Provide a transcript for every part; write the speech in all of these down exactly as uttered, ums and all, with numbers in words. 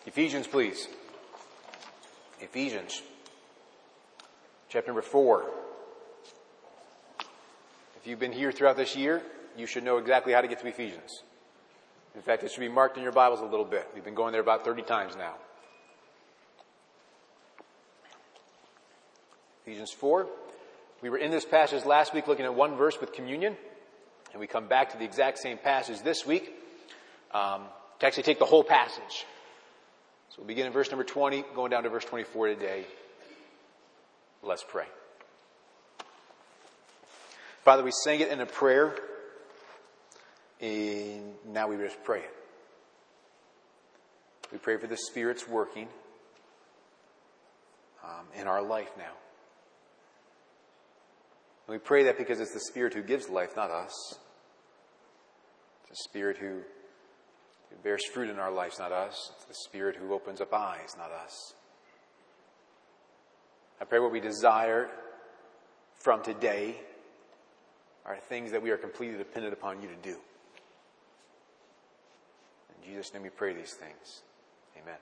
Ephesians, please. Ephesians, chapter number four. If you've been here throughout this year, you should know exactly how to get to Ephesians. In fact, it should be marked in your Bibles a little bit. We've been going there about thirty times now. Ephesians four. We were in this passage last week looking at one verse with communion, and we come back to the exact same passage this week um, to actually take the whole passage. So we'll begin in verse number twenty, going down to verse twenty-four today. Let's pray. Father, we sang it in a prayer, and now we just pray it. We pray for the Spirit's working um, in our life now. And we pray that because it's the Spirit who gives life, not us. It's the Spirit who It bears fruit in our lives, not us. It's the Spirit who opens up eyes, not us. I pray what we desire from today are things that we are completely dependent upon you to do. In Jesus' name we pray these things. Amen.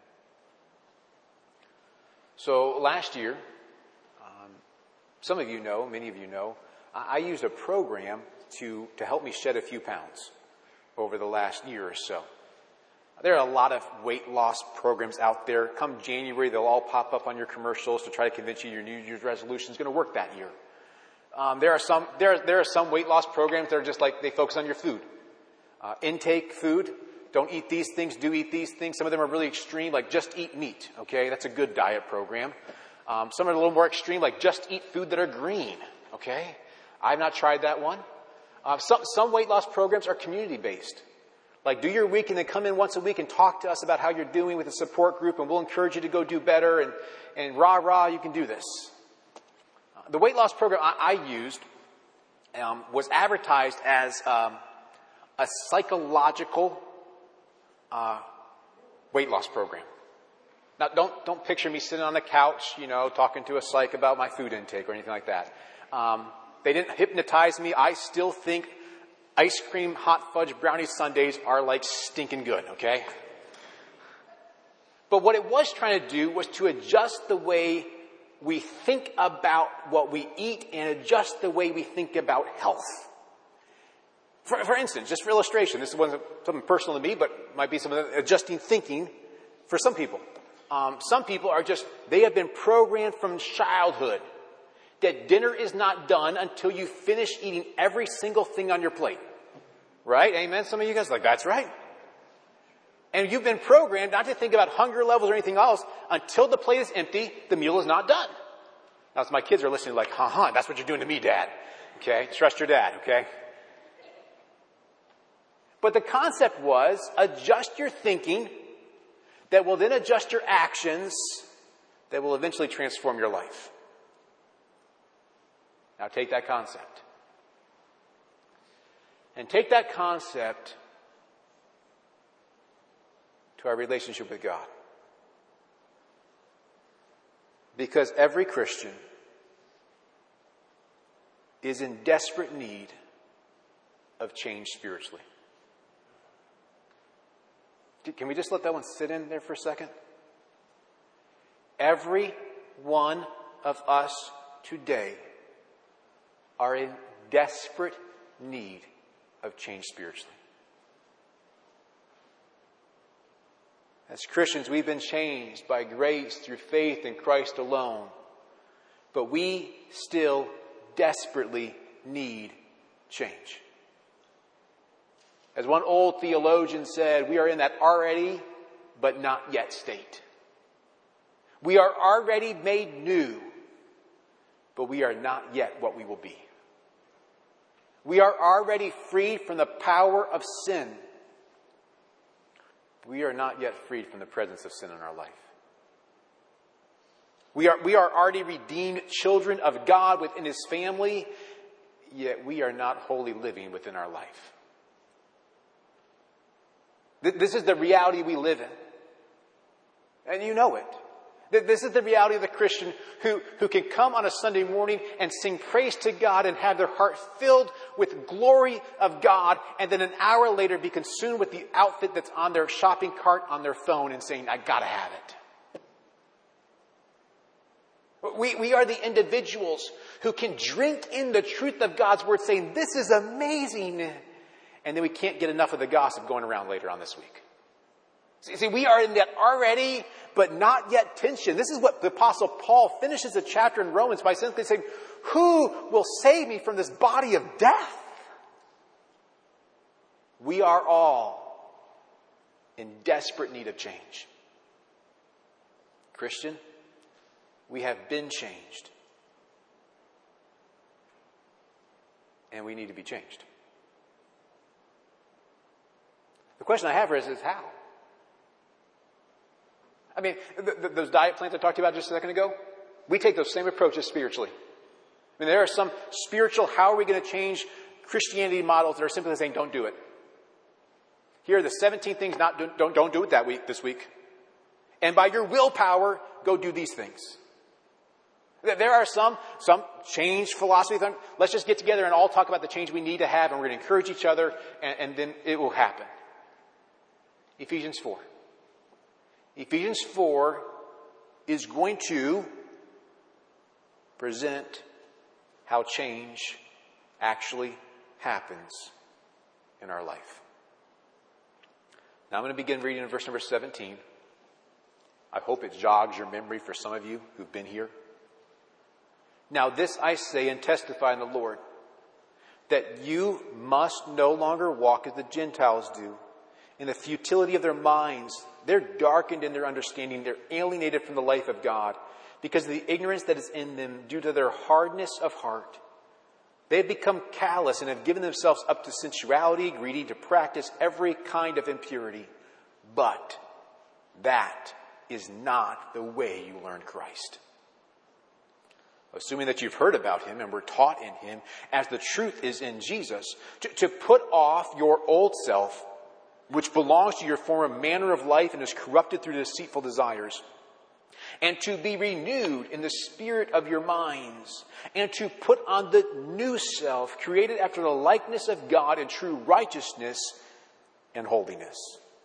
So last year, um, some of you know, many of you know, I, I used a program to, to help me shed a few pounds over the last year or so. There are a lot of weight loss programs out there. Come January, they'll all pop up on your commercials to try to convince you your New Year's resolution is going to work that year. Um, there are some there there are some weight loss programs that are just like they focus on your food, uh, intake food. Don't eat these things. Do eat these things. Some of them are really extreme, like just eat meat. Okay, that's a good diet program. Um, some are a little more extreme, like just eat food that are green. Okay, I've not tried that one. Uh, some some weight loss programs are community based. Like, do your week and then come in once a week and talk to us about how you're doing with a support group, and we'll encourage you to go do better, and, and rah, rah, you can do this. Uh, the weight loss program I, I used um, was advertised as um, a psychological uh, weight loss program. Now, don't don't picture me sitting on the couch, you know, talking to a psych about my food intake or anything like that. Um, they didn't hypnotize me. I still think ice cream, hot fudge, brownie sundaes are like stinking good, okay? But what it was trying to do was to adjust the way we think about what we eat and adjust the way we think about health. For, for instance, just for illustration, this wasn't something personal to me, but might be some of the adjusting thinking for some people. Um, some people are just, they have been programmed from childhood that dinner is not done until you finish eating every single thing on your plate. Right? Amen? Some of you guys are like, that's right. And you've been programmed not to think about hunger levels or anything else until the plate is empty, the meal is not done. Now, as my kids are listening, like, ha-ha, that's what you're doing to me, Dad. Okay? Trust your dad, okay? But the concept was adjust your thinking that will then adjust your actions that will eventually transform your life. Now take that concept. And take that concept to our relationship with God. Because every Christian is in desperate need of change spiritually. Can we just let that one sit in there for a second? Every one of us today are in desperate need of change spiritually. As Christians, we've been changed by grace through faith in Christ alone. But we still desperately need change. As one old theologian said, we are in that already but not yet state. We are already made new, but we are not yet what we will be. We are already freed from the power of sin. We are not yet freed from the presence of sin in our life. We are, we are already redeemed children of God within His family, yet we are not wholly living within our life. This is the reality we live in. And you know it. This is the reality of the Christian who, who can come on a Sunday morning and sing praise to God and have their heart filled with glory of God, and then an hour later be consumed with the outfit that's on their shopping cart on their phone and saying, I gotta have it. We, we are the individuals who can drink in the truth of God's word saying, this is amazing. And then we can't get enough of the gossip going around later on this week. See, see, we are in that already, but not yet tension. This is what the Apostle Paul finishes the chapter in Romans by simply saying, who will save me from this body of death? We are all in desperate need of change. Christian, we have been changed. And we need to be changed. The question I have for us is how? I mean, th- th- those diet plans I talked about just a second ago, we take those same approaches spiritually. I mean, there are some spiritual, how are we going to change Christianity models that are simply saying, don't do it. Here are the seventeen things not do, don't, don't do it that week, this week. And by your willpower, go do these things. There are some, some change philosophy. Let's just get together and all talk about the change we need to have, and we're going to encourage each other, and, and then it will happen. Ephesians four. Ephesians four is going to present how change actually happens in our life. Now I'm going to begin reading in verse number seventeen. I hope it jogs your memory for some of you who've been here. Now this I say and testify in the Lord, that you must no longer walk as the Gentiles do, in the futility of their minds. They're darkened in their understanding. They're alienated from the life of God because of the ignorance that is in them due to their hardness of heart. They have become callous and have given themselves up to sensuality, greedy to practice every kind of impurity. But that is not the way you learned Christ. Assuming that you've heard about him and were taught in him, as the truth is in Jesus, to, to put off your old self, which belongs to your former manner of life and is corrupted through deceitful desires, and to be renewed in the spirit of your minds, and to put on the new self, created after the likeness of God in true righteousness and holiness.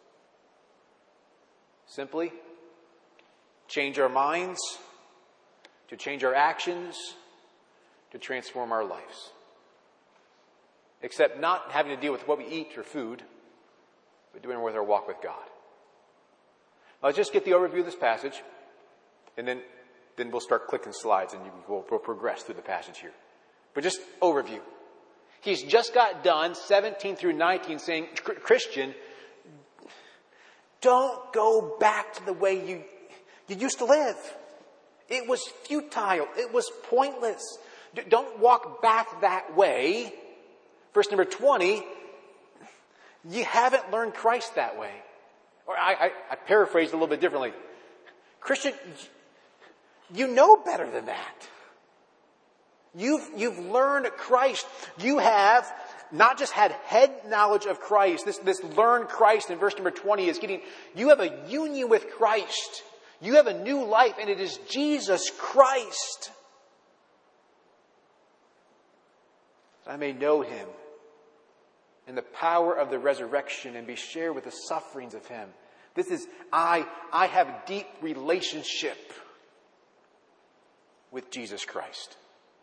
Simply, change our minds, to change our actions, to transform our lives. Except not having to deal with what we eat or food, but doing it with our walk with God. Now, let's just get the overview of this passage, and then, then we'll start clicking slides, and you, we'll, we'll progress through the passage here. But just overview. He's just got done, seventeen through nineteen, saying, Christian, don't go back to the way you, you used to live. It was futile. It was pointless. Don't walk back that way. Verse number twenty, you haven't learned Christ that way. Or I, I, I paraphrased a little bit differently. Christian, you know better than that. You've, you've learned Christ. You have not just had head knowledge of Christ. This, this learn Christ in verse number twenty is getting, you have a union with Christ. You have a new life, and it is Jesus Christ. I may know him in the power of the resurrection and be shared with the sufferings of him. This is, I, I have a deep relationship with Jesus Christ.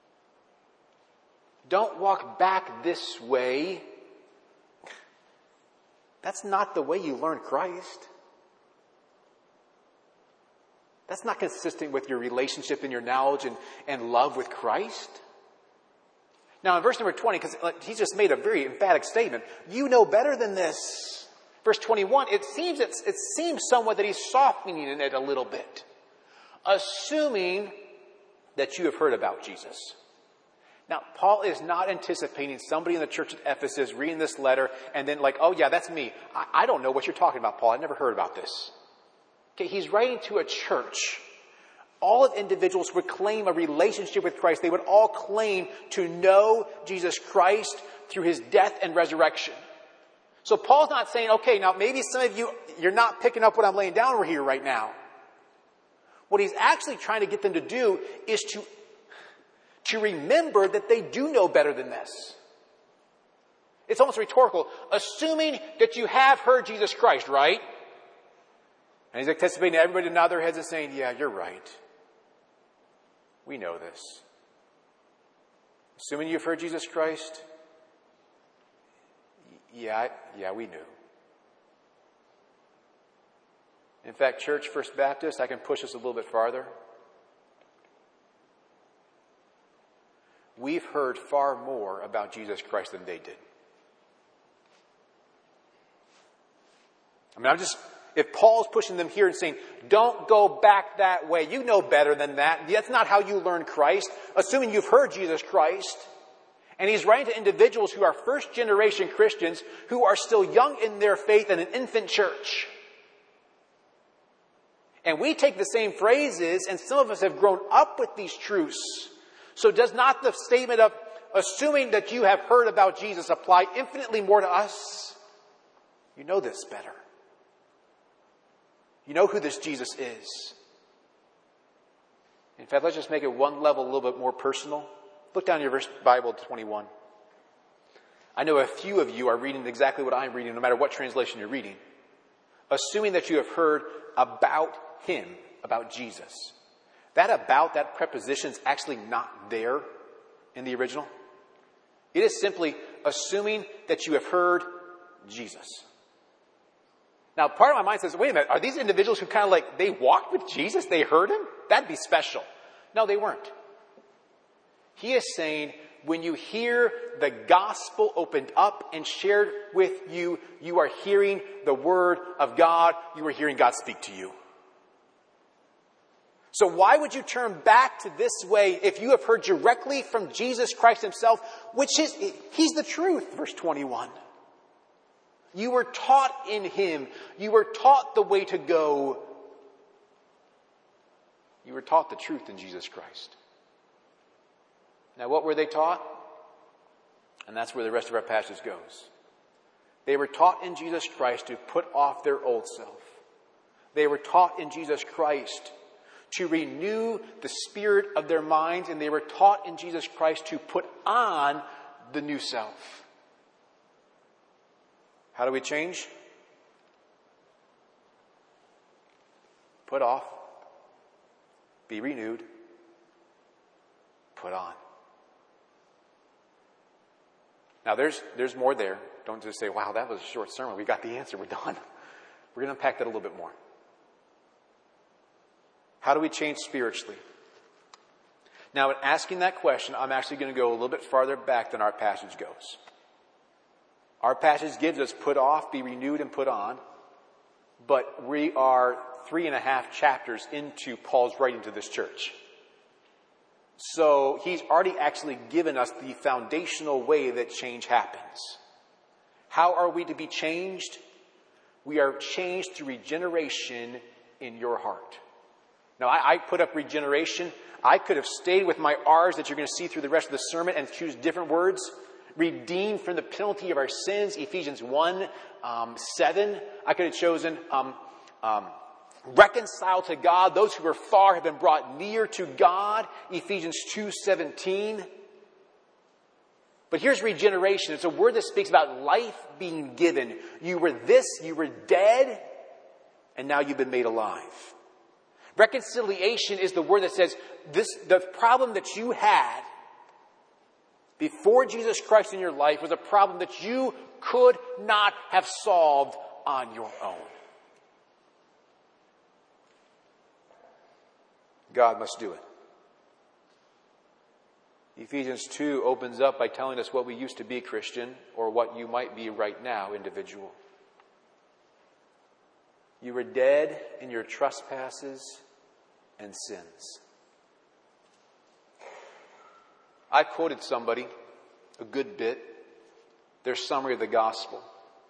Don't walk back this way. That's not the way you learn Christ. That's not consistent with your relationship and your knowledge and, and love with Christ. Now in verse number twenty, because he's just made a very emphatic statement, you know better than this. Verse twenty-one, it seems it's, it seems somewhat that he's softening it a little bit. Assuming that you have heard about Jesus. Now, Paul is not anticipating somebody in the church at Ephesus reading this letter and then like, oh yeah, that's me. I, I don't know what you're talking about, Paul. I never heard about this. Okay, he's writing to a church. All of individuals would claim a relationship with Christ. They would all claim to know Jesus Christ through his death and resurrection. So Paul's not saying, okay, now maybe some of you, you're not picking up what I'm laying down over here right now. What he's actually trying to get them to do is to, to remember that they do know better than this. It's almost rhetorical. Assuming that you have heard Jesus Christ, right? And he's anticipating everybody to nod their heads and saying, yeah, you're right. We know this. Assuming you've heard Jesus Christ, yeah, yeah, we knew. In fact, Church First Baptist, I can push this a little bit farther. We've heard far more about Jesus Christ than they did. I mean, I'm just, if Paul's pushing them here and saying, don't go back that way. You know better than that. That's not how you learn Christ. Assuming you've heard Jesus Christ. And he's writing to individuals who are first generation Christians who are still young in their faith in an infant church. And we take the same phrases, and some of us have grown up with these truths. So does not the statement of assuming that you have heard about Jesus apply infinitely more to us? You know this better. You know who this Jesus is. In fact, let's just make it one level a little bit more personal. Look down your verse Bible twenty-one. I know a few of you are reading exactly what I'm reading, no matter what translation you're reading. Assuming that you have heard about him, about Jesus. That about, that preposition is actually not there in the original. It is simply assuming that you have heard Jesus. Now, part of my mind says, wait a minute, are these individuals who kind of like, they walked with Jesus? They heard him? That'd be special. No, they weren't. He is saying, when you hear the gospel opened up and shared with you, you are hearing the word of God. You are hearing God speak to you. So why would you turn back to this way if you have heard directly from Jesus Christ himself, which is, he's the truth, verse twenty-one. You were taught in him. You were taught the way to go. You were taught the truth in Jesus Christ. Now, what were they taught? And that's where the rest of our passage goes. They were taught in Jesus Christ to put off their old self. They were taught in Jesus Christ to renew the spirit of their minds, and they were taught in Jesus Christ to put on the new self. How do we change? Put off, be renewed, put on. Now there's there's more there. Don't just say, wow, that was a short sermon. We got the answer. We're done. We're going to unpack that a little bit more. How do we change spiritually? Now, in asking that question, I'm actually going to go a little bit farther back than our passage goes. Our passage gives us put off, be renewed, and put on. But we are three and a half chapters into Paul's writing to this church. So he's already actually given us the foundational way that change happens. How are we to be changed? We are changed through regeneration in your heart. Now, I, I put up regeneration. I could have stayed with my R's that you're going to see through the rest of the sermon and choose different words. Redeemed from the penalty of our sins, Ephesians one, um, seven. I could have chosen um, um, reconciled to God. Those who are far have been brought near to God, Ephesians two, seventeen. But here's regeneration. It's a word that speaks about life being given. You were this, you were dead, and now you've been made alive. Reconciliation is the word that says this, the problem that you had before Jesus Christ in your life was a problem that you could not have solved on your own. God must do it. Ephesians two opens up by telling us what we used to be, Christian, or what you might be right now, individual. You were dead in your trespasses and sins. I quoted somebody a good bit, their summary of the gospel.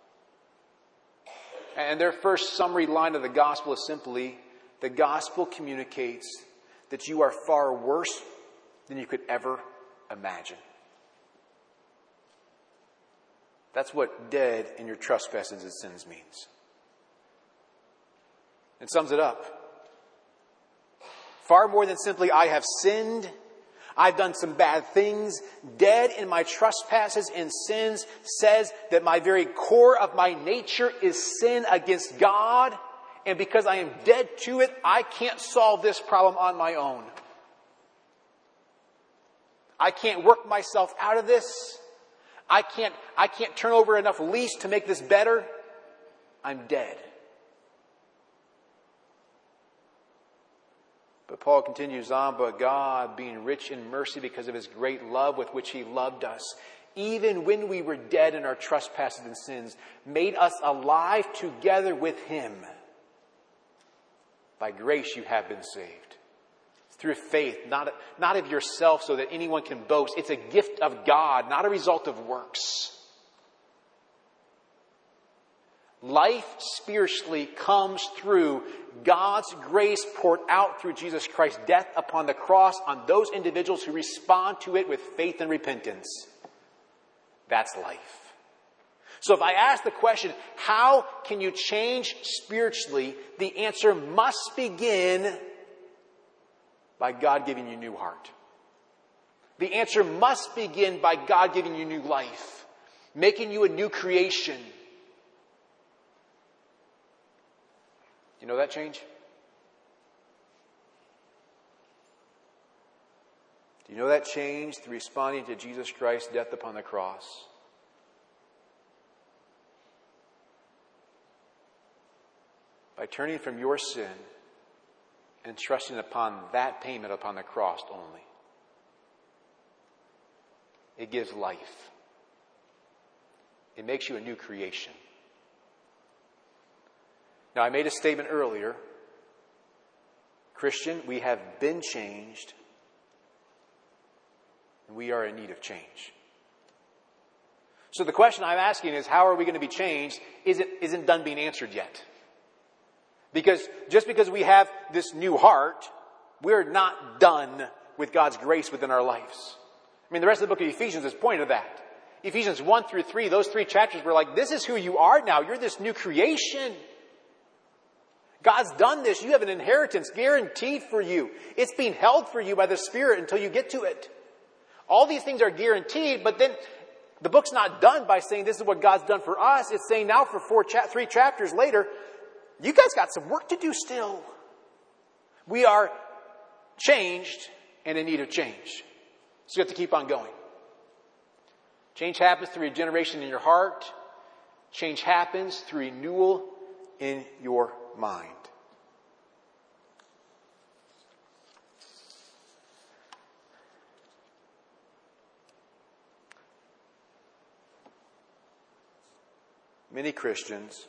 And their first summary line of the gospel is simply, the gospel communicates that you are far worse than you could ever imagine. That's what dead in your trespasses and sins means. It sums it up. Far more than simply, I have sinned, I've done some bad things. Dead in my trespasses and sins says that my very core of my nature is sin against God. And because I am dead to it, I can't solve this problem on my own. I can't work myself out of this. I can't, I can't turn over enough leaves to make this better. I'm dead. But Paul continues on, but God, being rich in mercy because of his great love with which he loved us, even when we were dead in our trespasses and sins, made us alive together with him. By grace you have been saved. Through faith, not, not of yourself so that anyone can boast. It's a gift of God, not a result of works. Life spiritually comes through God's grace poured out through Jesus Christ's death upon the cross on those individuals who respond to it with faith and repentance. That's life. So if I ask the question, how can you change spiritually? The answer must begin by God giving you a new heart. The answer must begin by God giving you new life, making you a new creation. Do you know that change? Do you know that change through responding to Jesus Christ's death upon the cross? By turning from your sin and trusting upon that payment upon the cross only. It gives life. It makes you a new creation. Now, I made a statement earlier. Christian, we have been changed. And we are in need of change. So the question I'm asking is, how are we going to be changed? Is it, isn't done being answered yet. Because just because we have this new heart, we're not done with God's grace within our lives. I mean, the rest of the book of Ephesians is pointing to that. Ephesians one through three, those three chapters were like, this is who you are now. You're this new creation. God's done this. You have an inheritance guaranteed for you. It's being held for you by the Spirit until you get to it. All these things are guaranteed, but then the book's not done by saying this is what God's done for us. It's saying now for four cha- three chapters later, you guys got some work to do still. We are changed and in need of change. So you have to keep on going. Change happens through regeneration in your heart. Change happens through renewal in your mind. Many Christians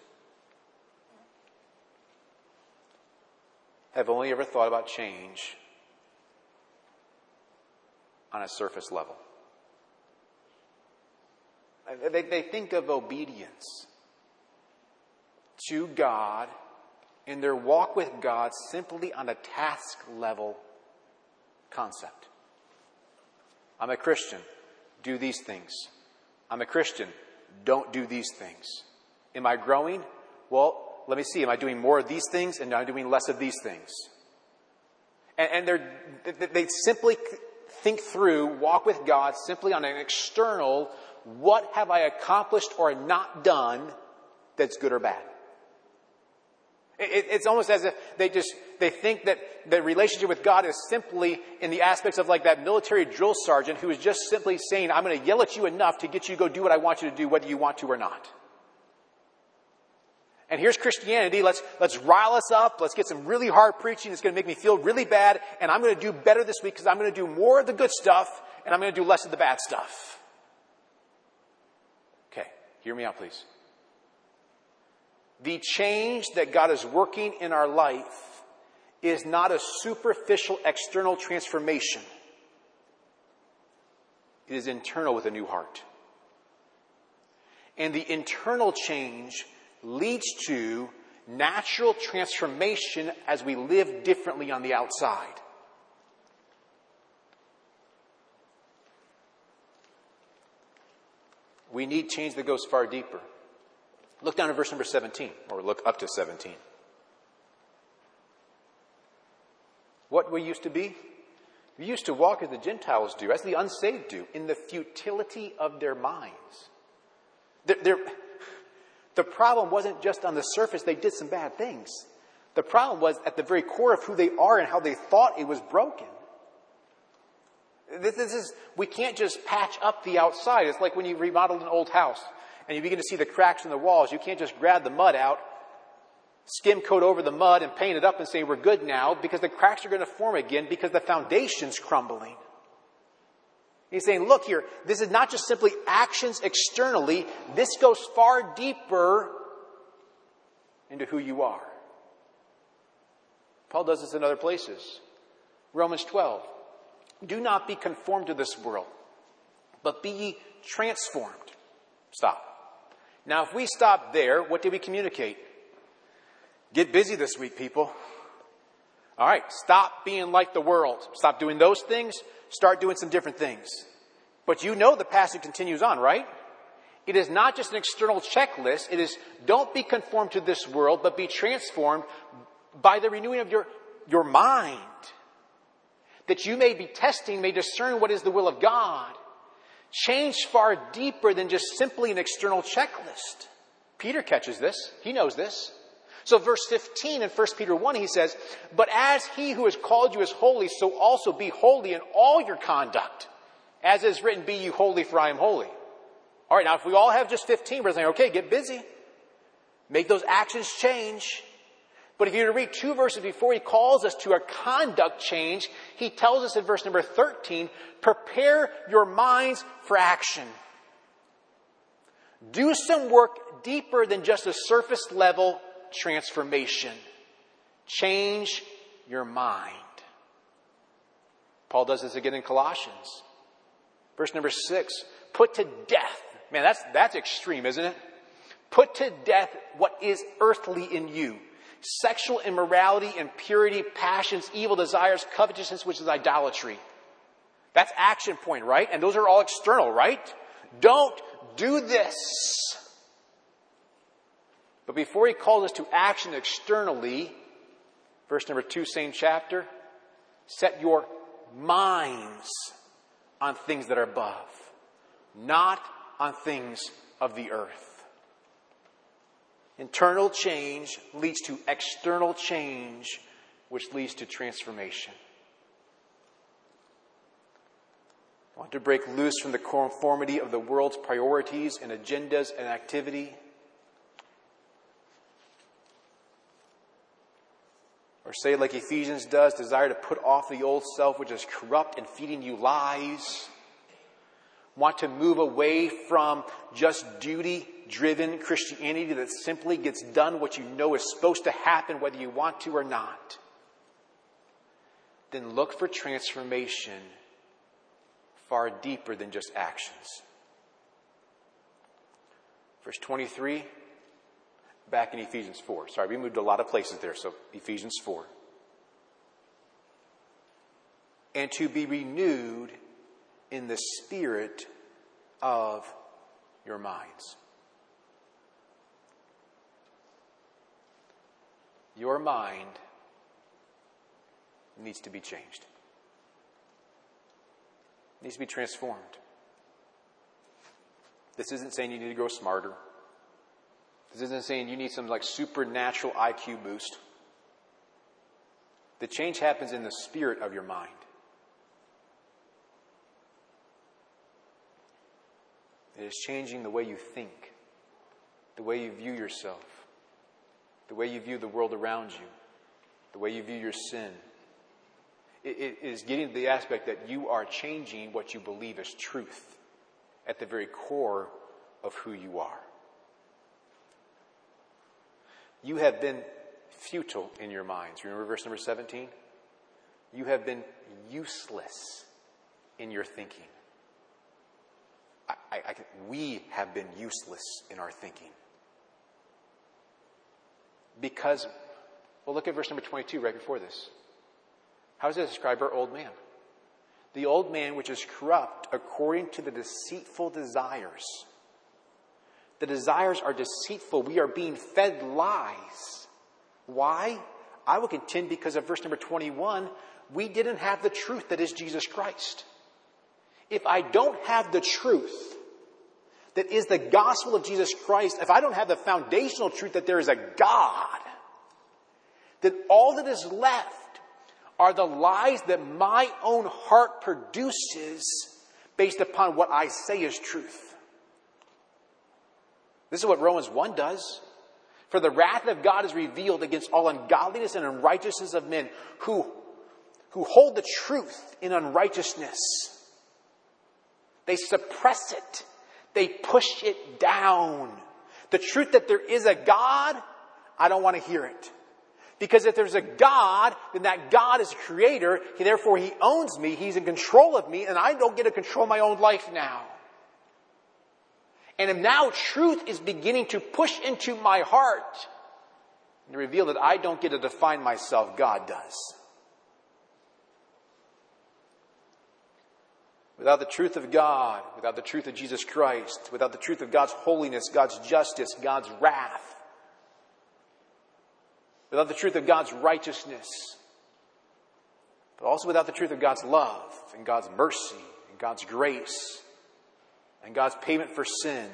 have only ever thought about change on a surface level. They, they think of obedience to God in their walk with God simply on a task level concept. I'm a Christian, do these things. I'm a Christian, don't do these things. Am I growing? Well, let me see. Am I doing more of these things and am I doing less of these things? And, and they're, they simply think through, walk with God simply on an external, what have I accomplished or not done that's good or bad? It, it's almost as if they just, they think that the relationship with God is simply in the aspects of like that military drill sergeant who is just simply saying, I'm going to yell at you enough to get you to go do what I want you to do, whether you want to or not. And here's Christianity. Let's, let's rile us up. Let's get some really hard preaching. It's going to make me feel really bad. And I'm going to do better this week because I'm going to do more of the good stuff and I'm going to do less of the bad stuff. Okay, hear me out, please. The change that God is working in our life is not a superficial external transformation. It is internal with a new heart. And the internal change leads to natural transformation as we live differently on the outside. We need change that goes far deeper. Look down at verse number seventeen, or look up to seventeen. what we used to be? We used to walk as the Gentiles do, as the unsaved do, in the futility of their minds. They're, they're, the problem wasn't just on the surface, they did some bad things. The problem was at the very core of who they are and how they thought it was broken. This, this is, we can't just patch up the outside. It's like when you remodel an old house and you begin to see the cracks in the walls. You can't just grab the mud out, skim coat over the mud and paint it up and say we're good now, because the cracks are going to form again because the foundation's crumbling. He's saying, look here, this is not just simply actions externally. This goes far deeper into who you are. Paul does this in other places. Romans twelve. Do not be conformed to this world, but be ye transformed. Stop. Now, if we stop there, what did we communicate? Get busy this week, people. All right, stop being like the world. Stop doing those things. Start doing some different things. But you know the passage continues on, right? It is not just an external checklist. It is, don't be conformed to this world, but be transformed by the renewing of your, your mind, that you may be testing, may discern what is the will of God. Change far deeper than just simply an external checklist. Peter catches this. He knows this. So verse fifteen in First Peter one, he says, but as he who has called you is holy, so also be holy in all your conduct. As is written, be you holy, for I am holy. All right, now if we all have just fifteen, we're saying, okay, get busy. Make those actions change. But if you were to read two verses before, he calls us to a conduct change. He tells us in verse number thirteen, prepare your minds for action. Do some work deeper than just a surface level transformation. Change your mind. Paul does this again in Colossians. Verse number six, put to death. Man, that's, that's extreme, isn't it? Put to death what is earthly in you. Sexual immorality, impurity, passions, evil desires, covetousness, which is idolatry. That's action point, right? And those are all external, right? Don't do this. But before he calls us to action externally, verse number two, same chapter, set your minds on things that are above, not on things of the earth. Internal change leads to external change, which leads to transformation. Want to break loose from the conformity of the world's priorities and agendas and activity? Or say like Ephesians does, desire to put off the old self which is corrupt and feeding you lies? Want to move away from just duty-driven Christianity that simply gets done what you know is supposed to happen whether you want to or not? Then look for transformation far deeper than just actions. Verse twenty-three, back in Ephesians four. Sorry, we moved a lot of places there, so Ephesians four. And to be renewed in the spirit of your minds. Your mind needs to be changed. It needs to be transformed. This isn't saying you need to grow smarter. This isn't saying you need some like supernatural I Q boost. The change happens in the spirit of your mind. It is changing the way you think, the way you view yourself, the way you view the world around you, the way you view your sin. It, it is getting to the aspect that you are changing what you believe is truth at the very core of who you are. You have been futile in your minds. Remember verse number seventeen? You have been useless in your thinking. I, I, I, we have been useless in our thinking. Because, well, look at verse number twenty-two right before this. How does it describe our old man? The old man which is corrupt according to the deceitful desires. The desires are deceitful. We are being fed lies. Why? I will contend because of verse number twenty-one, we didn't have the truth that is Jesus Christ. If I don't have the truth that is the gospel of Jesus Christ, if I don't have the foundational truth that there is a God, then all that is left are the lies that my own heart produces based upon what I say is truth. This is what Romans one does. For the wrath of God is revealed against all ungodliness and unrighteousness of men who, who hold the truth in unrighteousness. They suppress it. They push it down. The truth that there is a God, I don't want to hear it. Because if there's a God, then that God is a creator. He, therefore, he owns me. He's in control of me. And I don't get to control my own life now. And if now truth is beginning to push into my heart and to reveal that I don't get to define myself, God does. Without the truth of God, without the truth of Jesus Christ, without the truth of God's holiness, God's justice, God's wrath, without the truth of God's righteousness, but also without the truth of God's love and God's mercy and God's grace and God's payment for sin,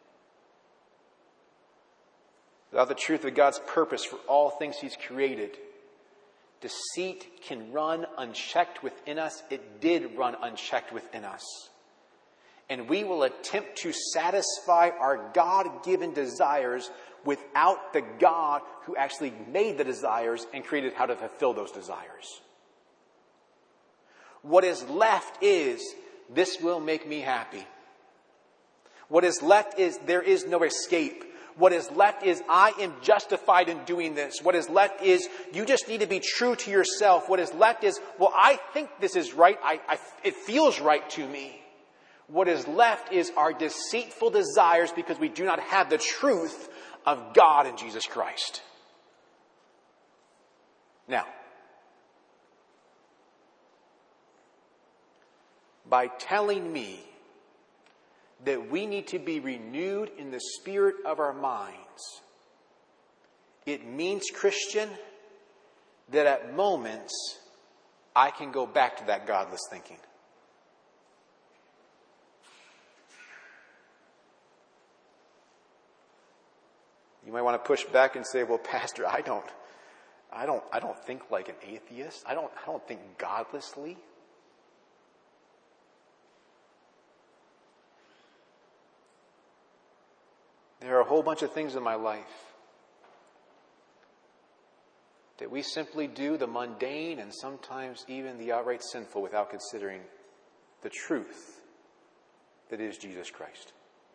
without the truth of God's purpose for all things He's created, deceit can run unchecked within us. It did run unchecked within us. And we will attempt to satisfy our God-given desires without the God who actually made the desires and created how to fulfill those desires. What is left is, this will make me happy. What is left is, there is no escape. What is left is, I am justified in doing this. What is left is, you just need to be true to yourself. What is left is, well, I think this is right. I, I, it feels right to me. What is left is our deceitful desires because we do not have the truth of God in Jesus Christ. Now, by telling me that we need to be renewed in the spirit of our minds, it means, Christian, that at moments I can go back to that godless thinking. You might want to push back and say, well, Pastor, I don't, I don't, I don't think like an atheist. I don't, I don't think godlessly. There are a whole bunch of things in my life that we simply do, the mundane and sometimes even the outright sinful, without considering the truth that is Jesus Christ.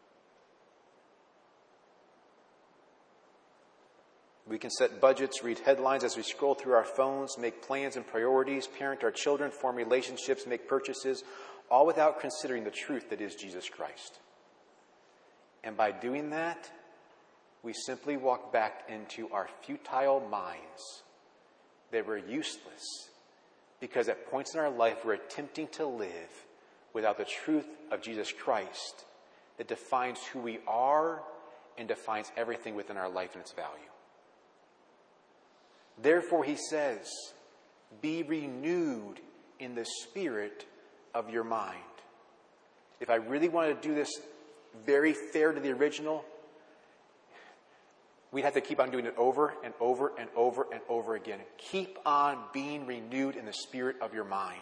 We can set budgets, read headlines as we scroll through our phones, make plans and priorities, parent our children, form relationships, make purchases, all without considering the truth that is Jesus Christ. And by doing that, we simply walk back into our futile minds that were useless because at points in our life we're attempting to live without the truth of Jesus Christ that defines who we are and defines everything within our life and its value. Therefore, he says, be renewed in the spirit of your mind. If I really wanted to do this very fair to the original, we'd have to keep on doing it over and over and over and over again. Keep on being renewed in the spirit of your mind.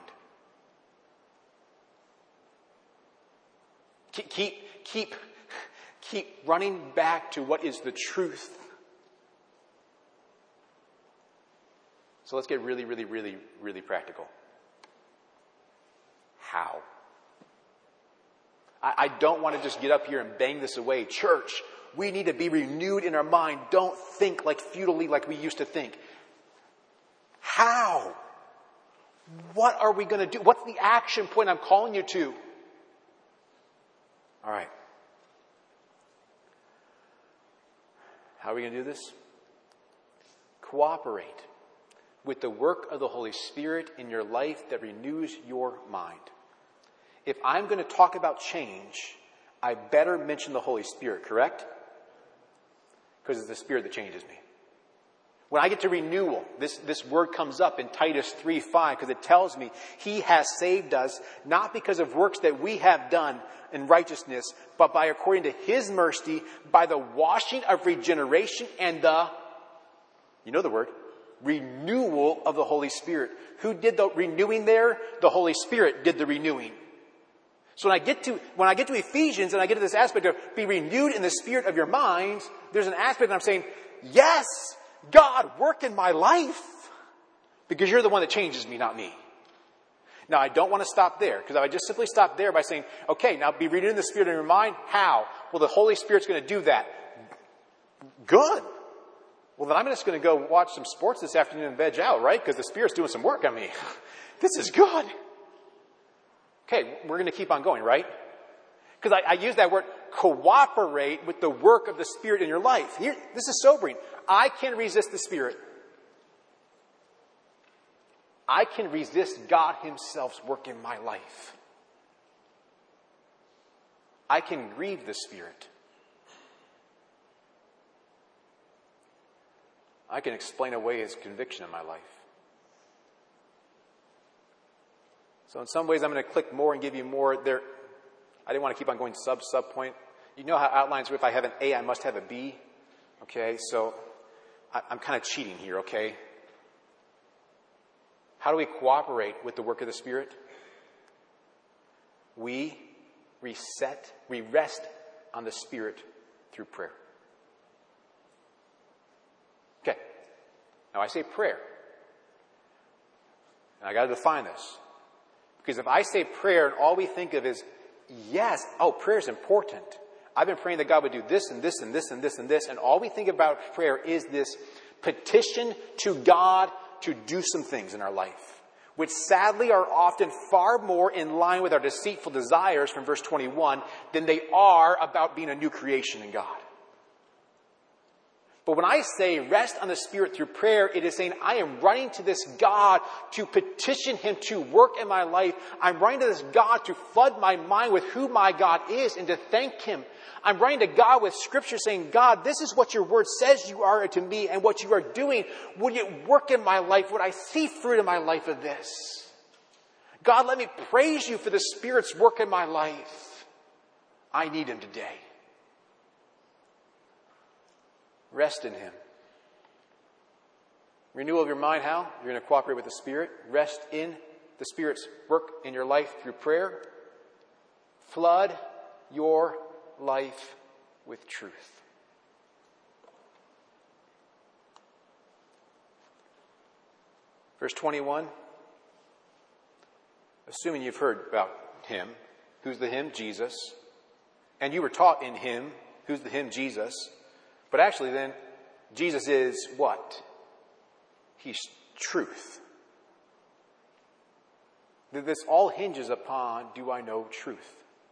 Keep, keep, keep, keep running back to what is the truth. So let's get really, really, really, really practical. How? I, I don't want to just get up here and bang this away. Church, we need to be renewed in our mind. Don't think like futilely like we used to think. How? What are we going to do? What's the action point I'm calling you to? All right. How are we going to do this? Cooperate with the work of the Holy Spirit in your life that renews your mind. If I'm going to talk about change, I better mention the Holy Spirit, correct? Because it's the Spirit that changes me. When I get to renewal, this, this word comes up in Titus three five because it tells me he has saved us not because of works that we have done in righteousness, but by according to his mercy, by the washing of regeneration and the, you know the word, renewal of the Holy Spirit. Who did the renewing there? The Holy Spirit did the renewing. So when I get to, when I get to Ephesians and I get to this aspect of be renewed in the spirit of your minds, there's an aspect that I'm saying, yes, God, work in my life. Because you're the one that changes me, not me. Now, I don't want to stop there. Because if I just simply stop there by saying, okay, now be renewed in the spirit of your mind. How? Well, the Holy Spirit's going to do that. Good. Well, then I'm just going to go watch some sports this afternoon and veg out, right? Because the Spirit's doing some work on me. This is good. Okay, we're going to keep on going, right? Because I, I use that word, cooperate with the work of the Spirit in your life. Here, this is sobering. I can resist the Spirit. I can resist God himself's work in my life. I can grieve the Spirit. I can explain away his conviction in my life. So in some ways, I'm going to click more and give you more there. I didn't want to keep on going sub, sub point. You know how outlines, if I have an A, I must have a B. Okay, so I, I'm kind of cheating here, okay? How do we cooperate with the work of the Spirit? We reset, we rest on the Spirit through prayer. Okay, now I say prayer. And I got to define this. Because if I say prayer and all we think of is, yes, oh, prayer is important. I've been praying that God would do this and this and this and this and this. And all we think about prayer is this petition to God to do some things in our life, which sadly are often far more in line with our deceitful desires from verse twenty-one than they are about being a new creation in God. But when I say rest on the Spirit through prayer, it is saying I am running to this God to petition him to work in my life. I'm running to this God to flood my mind with who my God is and to thank him. I'm running to God with scripture saying, God, this is what your word says you are to me and what you are doing. Would it work in my life? Would I see fruit in my life of this? God, let me praise you for the Spirit's work in my life. I need him today. Rest in him. Renewal of your mind, how? You're going to cooperate with the Spirit. Rest in the Spirit's work in your life through prayer. Flood your life with truth. Verse twenty-one. Assuming you've heard about him. Who's the him? Jesus. And you were taught in him. Who's the him? Jesus. But actually then, Jesus is what? He's truth. This all hinges upon, do I know truth?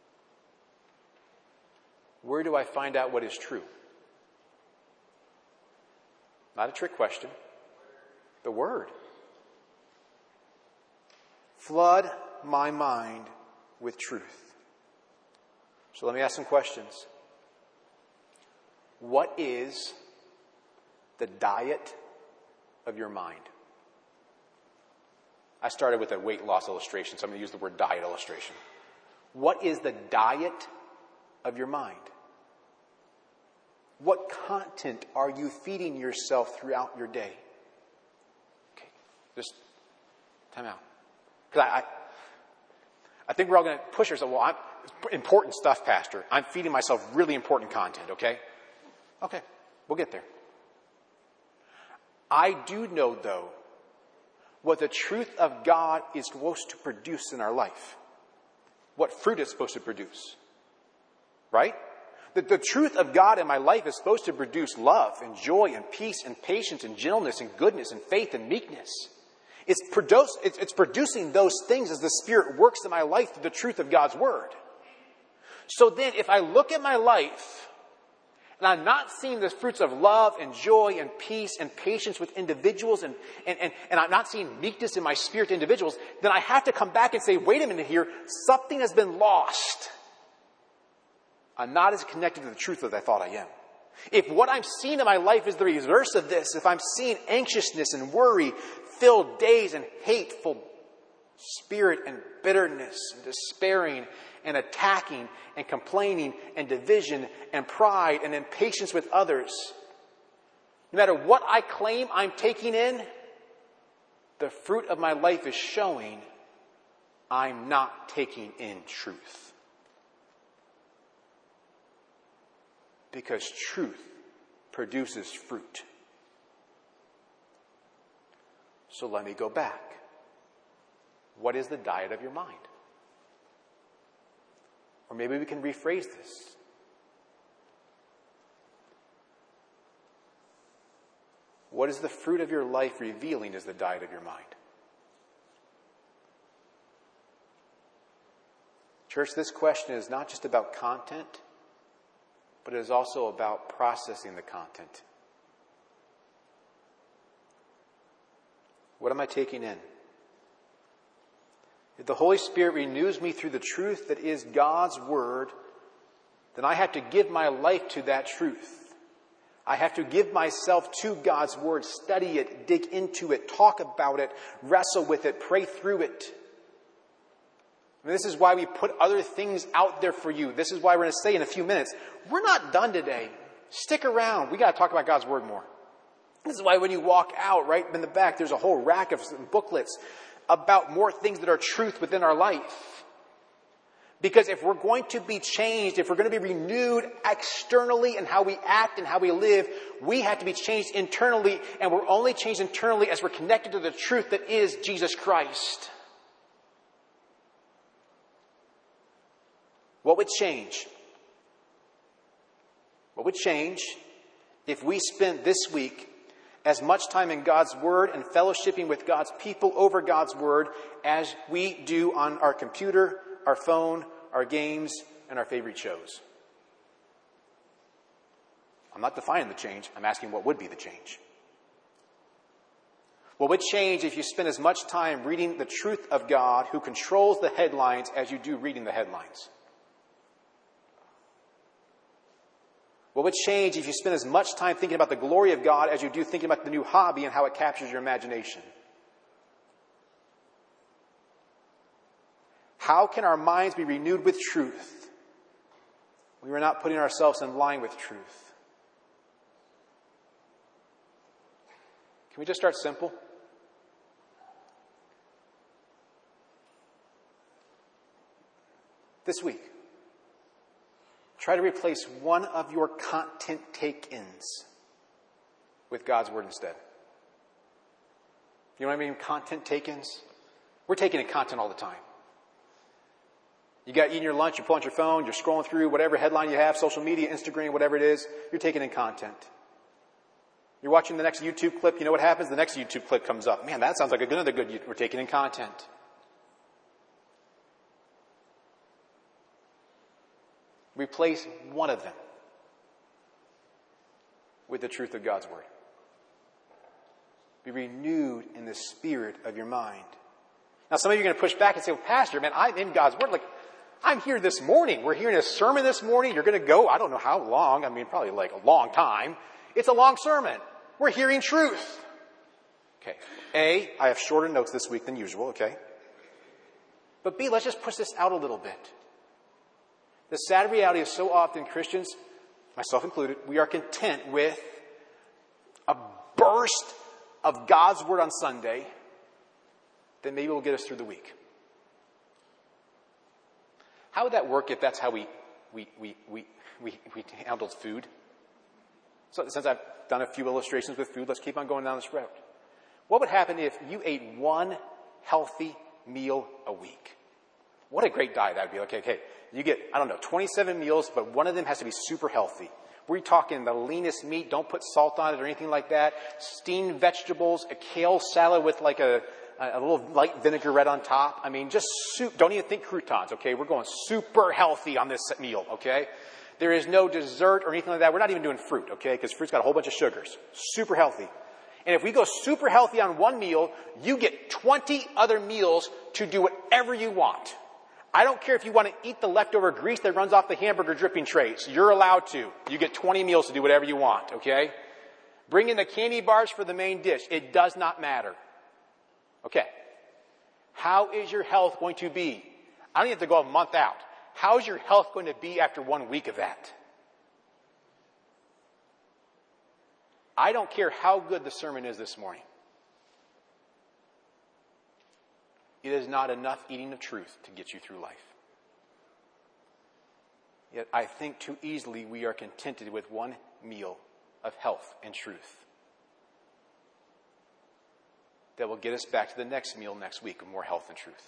Where do I find out what is true? Not a trick question. The Word. Flood my mind with truth. So let me ask some questions. What is the diet of your mind? I started with a weight loss illustration, so I'm going to use the word diet illustration. What is the diet of your mind? What content are you feeding yourself throughout your day? Okay, just time out. Because I, I, I think we're all going to push ourselves. Well, I'm, important stuff, Pastor. I'm feeding myself really important content, okay? Okay, we'll get there. I do know, though, what the truth of God is supposed to produce in our life. What fruit it's supposed to produce. Right? The, the truth of God in my life is supposed to produce love and joy and peace and patience and gentleness and goodness and faith and meekness. It's, produce, it's, it's producing those things as the Spirit works in my life through the truth of God's Word. So then, if I look at my life and I'm not seeing the fruits of love and joy and peace and patience with individuals and, and, and, and I'm not seeing meekness in my spirit to individuals, then I have to come back and say, wait a minute here, something has been lost. I'm not as connected to the truth as I thought I am. If what I'm seeing in my life is the reverse of this, if I'm seeing anxiousness and worry, filled days and hateful spirit and bitterness and despairing and attacking and complaining and division and pride and impatience with others, no matter what I claim I'm taking in, the fruit of my life is showing I'm not taking in truth. Because truth produces fruit. So let me go back. What is the diet of your mind? Or maybe we can rephrase this. What is the fruit of your life revealing is the diet of your mind? Church, this question is not just about content, but it is also about processing the content. What am I taking in? If the Holy Spirit renews me through the truth that is God's Word, then I have to give my life to that truth. I have to give myself to God's Word, study it, dig into it, talk about it, wrestle with it, pray through it. And this is why we put other things out there for you. This is why we're going to say in a few minutes, we're not done today. Stick around. We got to talk about God's Word more. This is why when you walk out, right in the back, there's a whole rack of booklets about more things that are truth within our life. Because if we're going to be changed, if we're going to be renewed externally in how we act and how we live, we have to be changed internally, and we're only changed internally as we're connected to the truth that is Jesus Christ. What would change? What would change if we spent this week as much time in God's Word and fellowshipping with God's people over God's Word as we do on our computer, our phone, our games, and our favorite shows? I'm not defining the change. I'm asking what would be the change. What would change if you spent as much time reading the truth of God who controls the headlines as you do reading the headlines? What would change if you spent as much time thinking about the glory of God as you do thinking about the new hobby and how it captures your imagination? How can our minds be renewed with truth when we're not putting ourselves in line with truth? Can we just start simple? This week, try to replace one of your content take-ins with God's Word instead. You know what I mean? Content take-ins? We're taking in content all the time. You got eating your lunch, you're pulling out your phone, you're scrolling through whatever headline you have, social media, Instagram, whatever it is, you're taking in content. You're watching the next YouTube clip, you know what happens? The next YouTube clip comes up. Man, that sounds like another good, we're taking in content. Replace one of them with the truth of God's Word. Be renewed in the spirit of your mind. Now, some of you are going to push back and say, well, Pastor, man, I'm in God's Word. Like, I'm here this morning. We're hearing a sermon this morning. You're going to go, I don't know how long. I mean, probably like a long time. It's a long sermon. We're hearing truth. Okay. A, I have shorter notes this week than usual, okay? But B, let's just push this out a little bit. The sad reality is so often Christians, myself included, we are content with a burst of God's Word on Sunday that maybe will get us through the week. How would that work if that's how we we we we we, we handled food? So since I've done a few illustrations with food, let's keep on going down this route. What would happen if you ate one healthy meal a week? What a great diet that would be. Okay, okay. You get, I don't know, twenty-seven meals, but one of them has to be super healthy. We're talking the leanest meat. Don't put salt on it or anything like that. Steamed vegetables, a kale salad with like a, a little light vinaigrette on top. I mean, just soup. Don't even think croutons, okay? We're going super healthy on this meal, okay? There is no dessert or anything like that. We're not even doing fruit, okay? Because fruit's got a whole bunch of sugars. Super healthy. And if we go super healthy on one meal, you get twenty other meals to do whatever you want. I don't care if you want to eat the leftover grease that runs off the hamburger dripping trays. You're allowed to. You get twenty meals to do whatever you want, okay? Bring in the candy bars for the main dish. It does not matter. Okay. How is your health going to be? I don't even have to go a month out. How is your health going to be after one week of that? I don't care how good the sermon is this morning. It is not enough eating of truth to get you through life. Yet I think too easily we are contented with one meal of health and truth that will get us back to the next meal next week of more health and truth.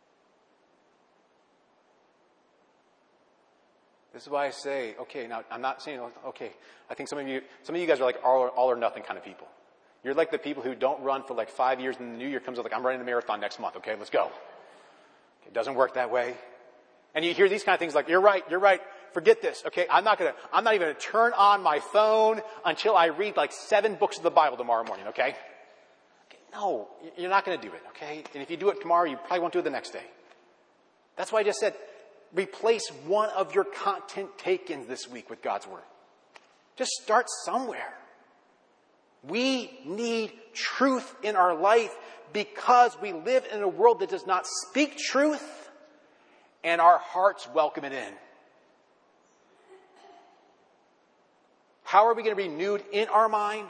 This is why I say, okay, now I'm not saying, okay, I think some of you, some of you guys are like all or, all or nothing kind of people. You're like the people who don't run for like five years and the new year comes up like, I'm running a marathon next month, okay, let's go. It doesn't work that way. And you hear these kind of things like, you're right, you're right, forget this, okay, I'm not gonna, I'm not even gonna turn on my phone until I read like seven books of the Bible tomorrow morning, okay? okay no, you're not gonna do it, okay? And if you do it tomorrow, you probably won't do it the next day. That's why I just said, replace one of your content take-ins this week with God's Word. Just start somewhere. We need truth in our life because we live in a world that does not speak truth and our hearts welcome it in. How are we going to be renewed in our mind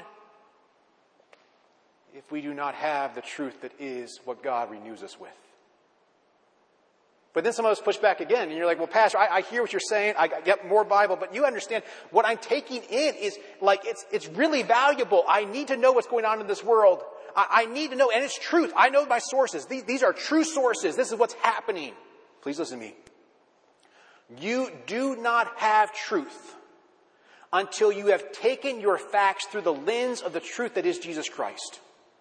if we do not have the truth that is what God renews us with? But then some of us push back again, and you're like, well, Pastor, I, I hear what you're saying. I get more Bible, but you understand what I'm taking in is like, it's, it's really valuable. I need to know what's going on in this world. I, I need to know, and it's truth. I know my sources. These, these are true sources. This is what's happening. Please listen to me. You do not have truth until you have taken your facts through the lens of the truth that is Jesus Christ.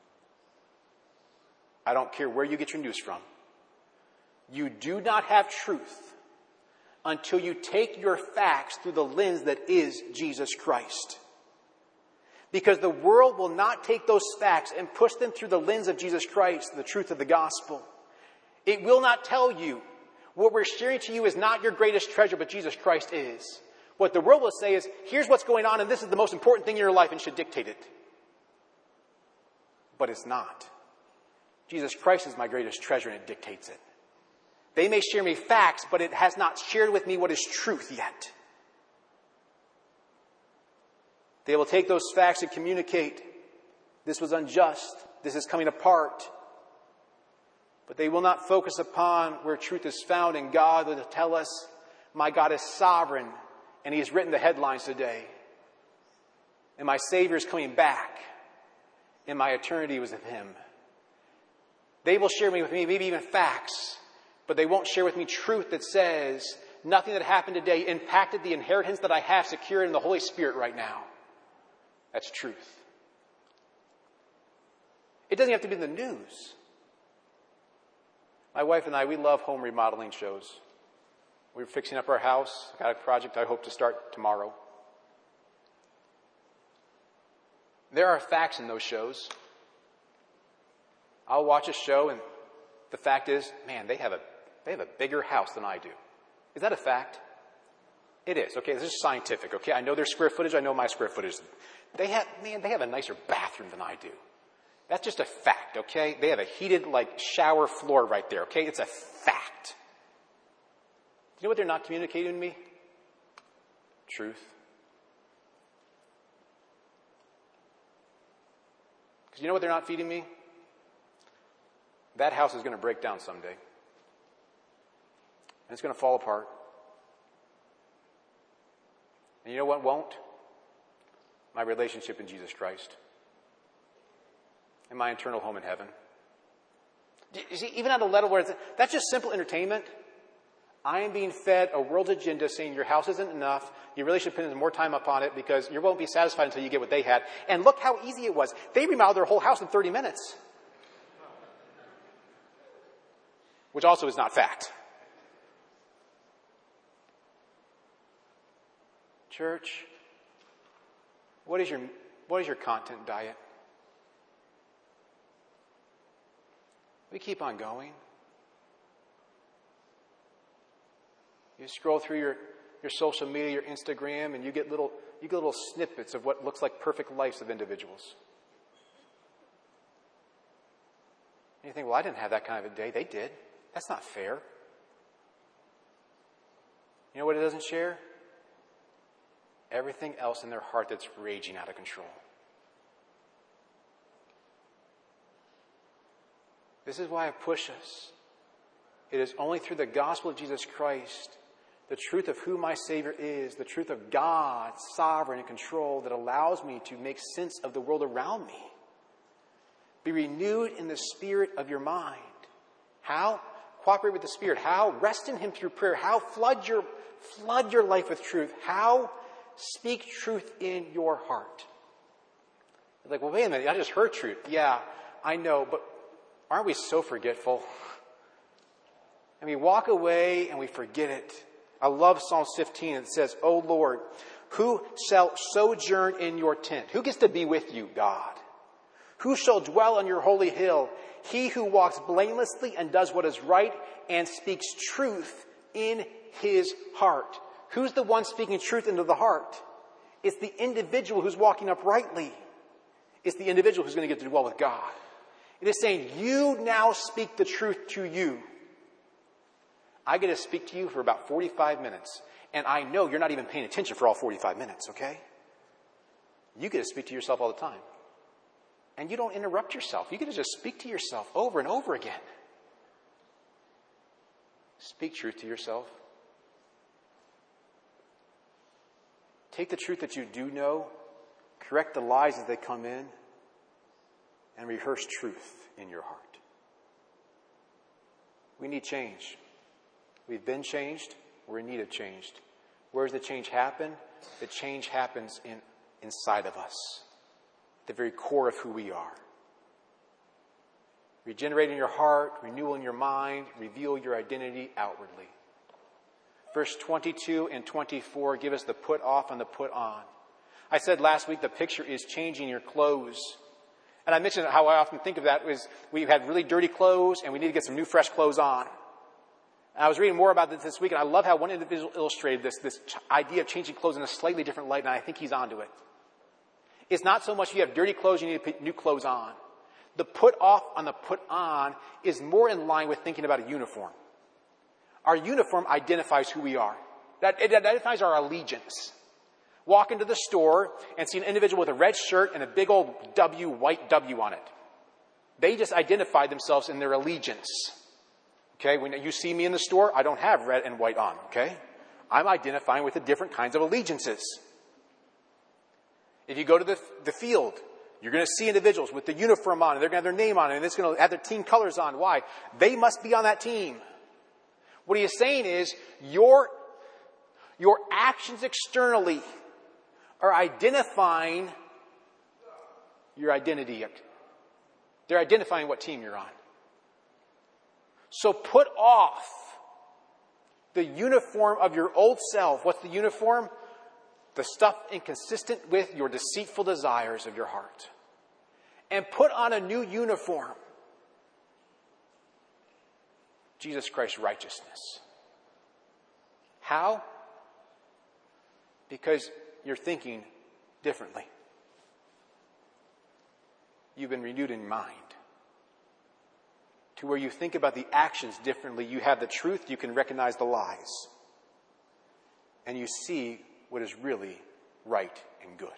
I don't care where you get your news from. You do not have truth until you take your facts through the lens that is Jesus Christ. Because the world will not take those facts and push them through the lens of Jesus Christ, the truth of the gospel. It will not tell you what we're sharing to you is not your greatest treasure, but Jesus Christ is. What the world will say is, here's what's going on and this is the most important thing in your life and should dictate it. But it's not. Jesus Christ is my greatest treasure and it dictates it. They may share me facts, but it has not shared with me what is truth yet. They will take those facts and communicate, this was unjust, this is coming apart. But they will not focus upon where truth is found, and God will tell us, my God is sovereign, and He has written the headlines today. And my Savior is coming back, and my eternity was with Him. They will share with me maybe even facts, but they won't share with me truth that says nothing that happened today impacted the inheritance that I have secured in the Holy Spirit right now. That's truth. It doesn't have to be in the news. My wife and I, we love home remodeling shows. We're fixing up our house. I've got a project I hope to start tomorrow. There are facts in those shows. I'll watch a show and the fact is, man, they have a They have a bigger house than I do. Is that a fact? It is. Okay, this is scientific. Okay, I know their square footage. I know my square footage. They have, man, they have a nicer bathroom than I do. That's just a fact. Okay, they have a heated like shower floor right there. Okay, it's a fact. You know what they're not communicating to me? Truth. Because you know what they're not feeding me? That house is going to break down someday. And it's going to fall apart. And you know what won't? My relationship in Jesus Christ. And my eternal home in heaven. You see, even at a level where it's, that's just simple entertainment. I am being fed a world agenda saying your house isn't enough. You really should spend more time upon it because you won't be satisfied until you get what they had. And look how easy it was. They remodeled their whole house in thirty minutes. Which also is not fact. Church, what is your, what is your content diet? We keep on going. You scroll through your, your social media, your Instagram, and you get little you get little snippets of what looks like perfect lives of individuals. And you think, well, I didn't have that kind of a day. They did. That's not fair. You know what it doesn't share? Everything else in their heart that's raging out of control. This is why I push us. It is only through the gospel of Jesus Christ, the truth of who my Savior is, the truth of God, sovereign and control, that allows me to make sense of the world around me. Be renewed in the spirit of your mind. How? Cooperate with the Spirit. How? Rest in Him through prayer. How? Flood your, flood your life with truth. How? Speak truth in your heart. You're like, well, wait a minute, I just heard truth. Yeah, I know, but aren't we so forgetful? And we walk away and we forget it. I love Psalm fifteen. It says, O Lord, who shall sojourn in your tent? Who gets to be with you, God? Who shall dwell on your holy hill? He who walks blamelessly and does what is right and speaks truth in his heart. Who's the one speaking truth into the heart? It's the individual who's walking uprightly. It's the individual who's going to get to dwell with God. It is saying, you now speak the truth to you. I get to speak to you for about forty-five minutes. And I know you're not even paying attention for all forty-five minutes, okay? You get to speak to yourself all the time. And you don't interrupt yourself. You get to just speak to yourself over and over again. Speak truth to yourself. Take the truth that you do know, correct the lies as they come in, and rehearse truth in your heart. We need change. We've been changed. We're in need of change. Where does the change happen? The change happens in, inside of us, the very core of who we are. Regenerating your heart, renewing your mind, reveal your identity outwardly. Verse twenty-two and twenty-four give us the put off and the put on. I said last week the picture is changing your clothes. And I mentioned how I often think of that is we've had really dirty clothes and we need to get some new fresh clothes on. And I was reading more about this this week, and I love how one individual illustrated this, this idea of changing clothes in a slightly different light, and I think he's onto it. It's not so much you have dirty clothes, you need to put new clothes on. The put off on the put on is more in line with thinking about a uniform. Our uniform identifies who we are. That, it identifies our allegiance. Walk into the store and see an individual with a red shirt and a big old W, white W on it. They just identify themselves in their allegiance. Okay, when you see me in the store, I don't have red and white on, okay? I'm identifying with the different kinds of allegiances. If you go to the, the field, you're going to see individuals with the uniform on, and they're going to have their name on it, and it's going to have their team colors on. Why? They must be on that team. What he is saying is, your, your actions externally are identifying your identity. They're identifying what team you're on. So put off the uniform of your old self. What's the uniform? The stuff inconsistent with your deceitful desires of your heart. And put on a new uniform. Jesus Christ's righteousness. How? Because you're thinking differently. You've been renewed in mind. To where you think about the actions differently. You have the truth, you can recognize the lies. And you see what is really right and good.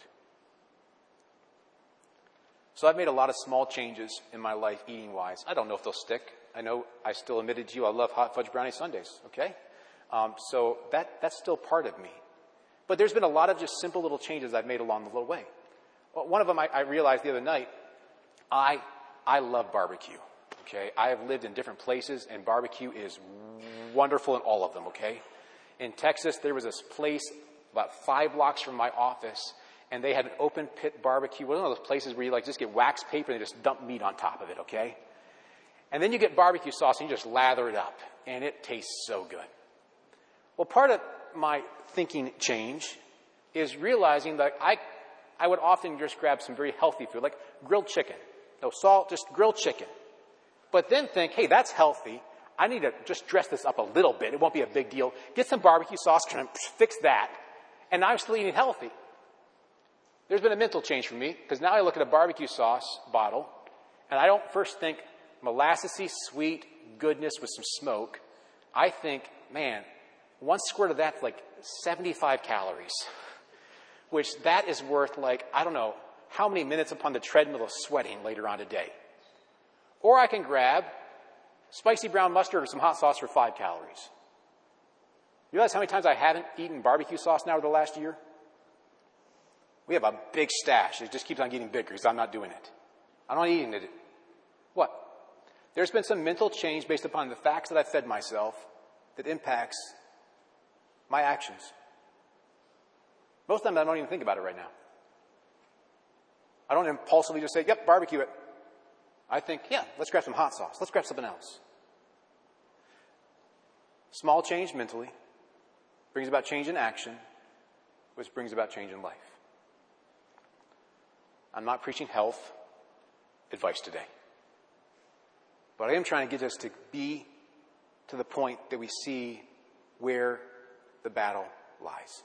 So I've made a lot of small changes in my life eating-wise. I don't know if they'll stick. I know I still admitted to you I love hot fudge brownie sundaes, okay? Um, so that that's still part of me. But there's been a lot of just simple little changes I've made along the little way. Well, one of them I, I realized the other night, I I love barbecue. Okay, I have lived in different places, and barbecue is wonderful in all of them, okay? In Texas, there was this place about five blocks from my office, and they had an open pit barbecue. One of those places where you like just get wax paper and they just dump meat on top of it, okay? And then you get barbecue sauce and you just lather it up, and it tastes so good. Well, part of my thinking change is realizing that I, I would often just grab some very healthy food, like grilled chicken. No salt, just grilled chicken. But then think, hey, that's healthy. I need to just dress this up a little bit. It won't be a big deal. Get some barbecue sauce, kind of fix that. And I'm still eating healthy. There's been a mental change for me, because now I look at a barbecue sauce bottle, and I don't first think molassesy, sweet goodness with some smoke. I think, man, one squirt of that's like seventy-five calories, which that is worth like, I don't know, how many minutes upon the treadmill of sweating later on today. Or I can grab spicy brown mustard or some hot sauce for five calories. You realize how many times I haven't eaten barbecue sauce now over the last year? We have a big stash. It just keeps on getting bigger because I'm not doing it. I'm not eating it. What? There's been some mental change based upon the facts that I've fed myself that impacts my actions. Most of the time I don't even think about it right now. I don't impulsively just say, yep, barbecue it. I think, yeah, let's grab some hot sauce. Let's grab something else. Small change mentally brings about change in action, which brings about change in life. I'm not preaching health advice today. But I am trying to get us to be to the point that we see where the battle lies.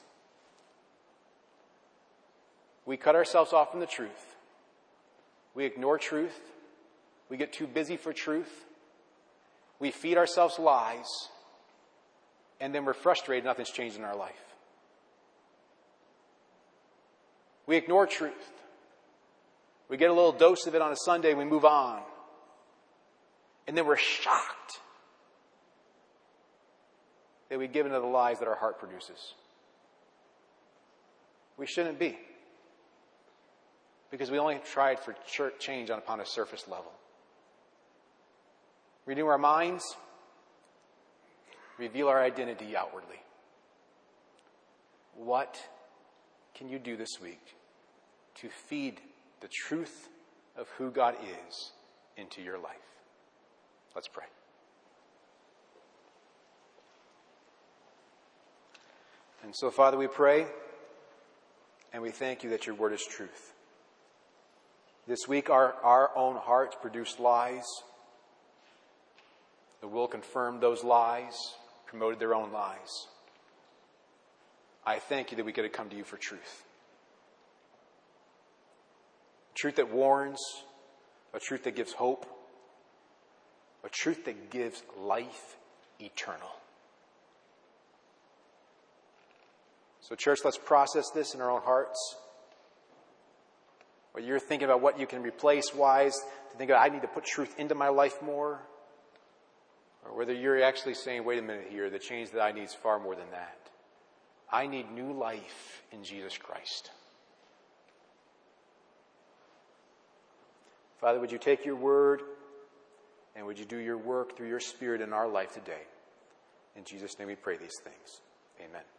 We cut ourselves off from the truth. We ignore truth. We get too busy for truth. We feed ourselves lies. And then we're frustrated nothing's changed in our life. We ignore truth. We get a little dose of it on a Sunday and we move on. And then we're shocked that we give into the lies that our heart produces. We shouldn't be. Because we only tried for change upon a surface level. Renew our minds. Reveal our identity outwardly. What can you do this week to feed the truth of who God is into your life? Let's pray. And so, Father, we pray and we thank you that your word is truth. This week, our, our own hearts produced lies. The will confirmed those lies, promoted their own lies. I thank you that we get to come to you for truth. Truth that warns, a truth that gives hope, a truth that gives life eternal. So, church, let's process this in our own hearts. Whether you're thinking about what you can replace wise, to think about, I need to put truth into my life more, or whether you're actually saying, wait a minute here, the change that I need is far more than that. I need new life in Jesus Christ. Father, would you take your word and would you do your work through your Spirit in our life today? In Jesus' name we pray these things. Amen.